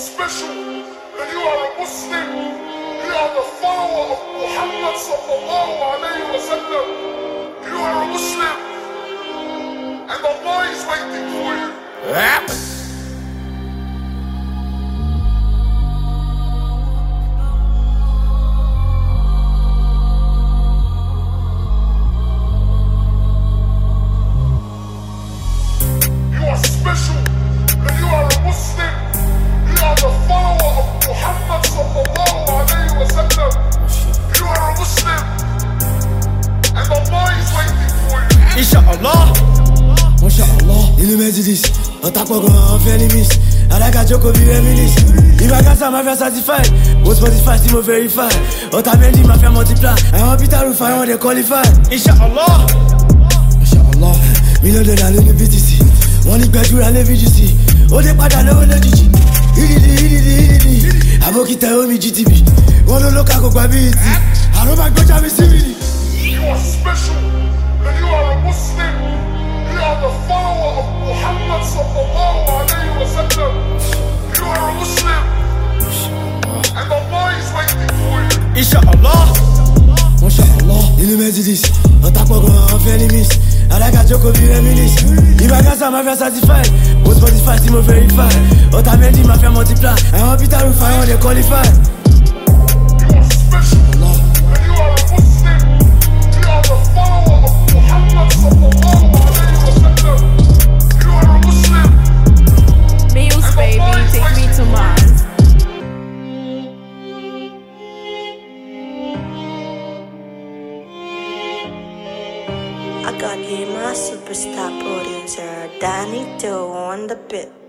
special, and you are a Muslim. You are the follower of Muhammad sallallahu alayhi wa sallam. You are a Muslim, and Allah is waiting for you. You are special, and you are a Muslim. You are the follower of Muhammad sallallahu alayhi wa sallam. You are a Muslim, and Allah is waiting for you. Inshallah, Mashallah. Nínú Mercedes, ọ̀tàpọ̀gàn ọ̀fẹ́ ní miss. Alága jókòó bí reminisce. Ìbákasá máa fẹ́ certified. Mo Spotify tí mo verify. Ọ̀tá méjì máa fẹ́ multiply. Àwọn Peter Rufai wọn dey qualify. Inshallah, Mashallah. $1 million nínú BTC. Wọ́n ní gbẹ̀dúrà lé VGC. Ó dé padà lówó lójijì. Ìdìdì. Àbókítà omi GTB. Wọ́n ló lóka kò gbà bíi ti. Àrùn máa gbọ́jà mi sí mi ni. You are special, and you are a Muslim. You are the follower of Muhammad sallallahu alayhi wa sallam. You are a Muslim, and Allah is waiting for you. Inshallah, Mashallah. Nínú Mercedes, ọ̀tàpọ̀gàn ọ̀fẹ́ ní miss. Alága jókòó bí reminisce. Ìbákasá máa fẹ́ certified. Mo Spotify tí mo verify. Ọ̀tá méjì máa fẹ́ multiply. Àwọn Peter Rufai wọn dey qualify. You are special, and you are a Muslim. You are the follower of Muhammad sallallahu alayhi wa sallam. You are a Muslim. Meals, baby, take me to Mars. I got you, my superstar producer, Danny Doe on the bit.